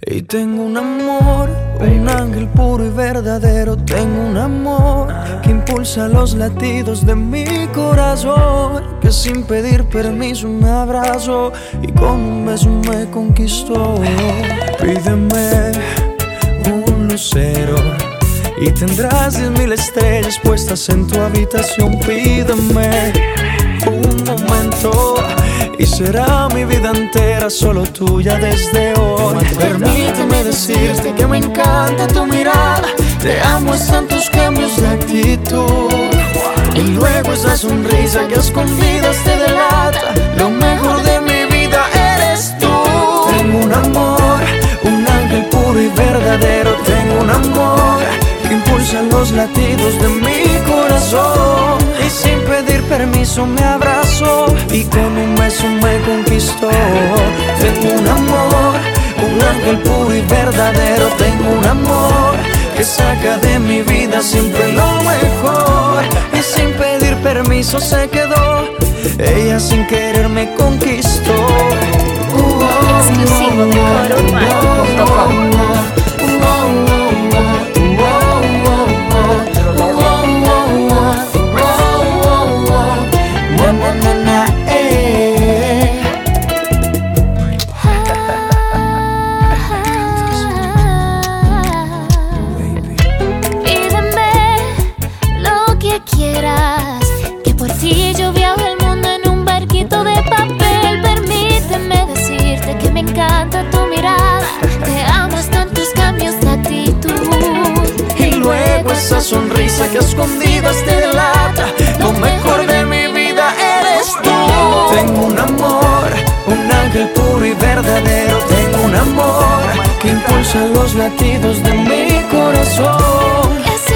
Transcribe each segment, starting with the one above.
Y tengo un amor, un ángel puro y verdadero. Tengo un amor que impulsa los latidos de mi corazón, que sin pedir permiso me abrazó y con un beso me conquistó. Pídeme un lucero y tendrás 10.000 estrellas puestas en tu habitación. Pídeme un momento y será mi vida entera solo tuya desde hoy. Permíteme decirte que me encanta tu mirada. Te amo, están tus cambios de actitud y luego esa sonrisa que a escondidas te delata. Lo mejor de mi vida eres tú. Tengo un amor, un ángel puro y verdadero. Tengo un amor que impulsa los latidos de mi corazón y sin pedir permiso me abrazó y con un beso me conquistó. Tengo un amor, un ángel puro y verdadero. Tengo un amor que saca de mi vida siempre lo mejor y sin pedir permiso se quedó. Ella sin querer me conquistó. Exclusivo de CoroUrbano.com. Quieras, que por ti yo viajo el mundo en un barquito de papel. Permíteme decirte que me encanta tu mirada. Te amo, están tus cambios de actitud y luego esa sonrisa que a escondidas te delata. Lo mejor de mi vida eres tú. Tengo un amor, un ángel puro y verdadero. Tengo un amor que impulsa los latidos de mi corazón.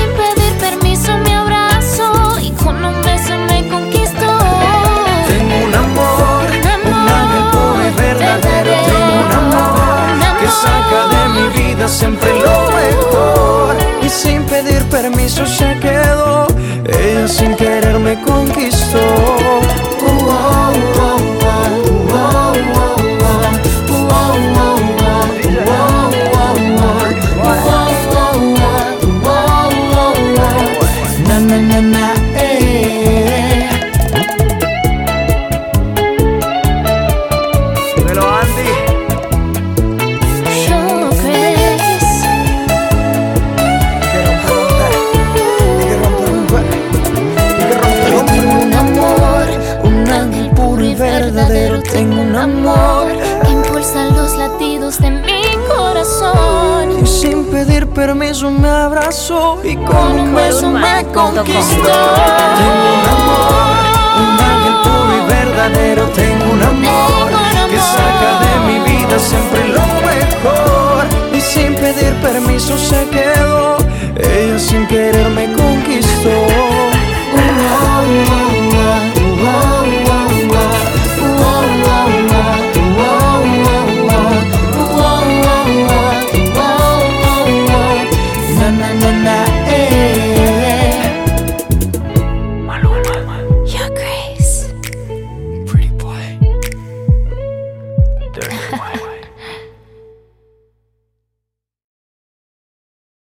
Siempre lo mejor y sin pedir permiso se quedó. Ella sin querer me conquistó. Na na na na, Dímelo, Andy. Verdadero, tengo un amor que impulsa los latidos de mi corazón y sin pedir permiso me abrazó y con un beso me conquistó. Tengo un amor, un ángel puro y verdadero. Tengo un amor que saca de mi vida siempre lo mejor y sin pedir permiso se quedó. Ella sin querer me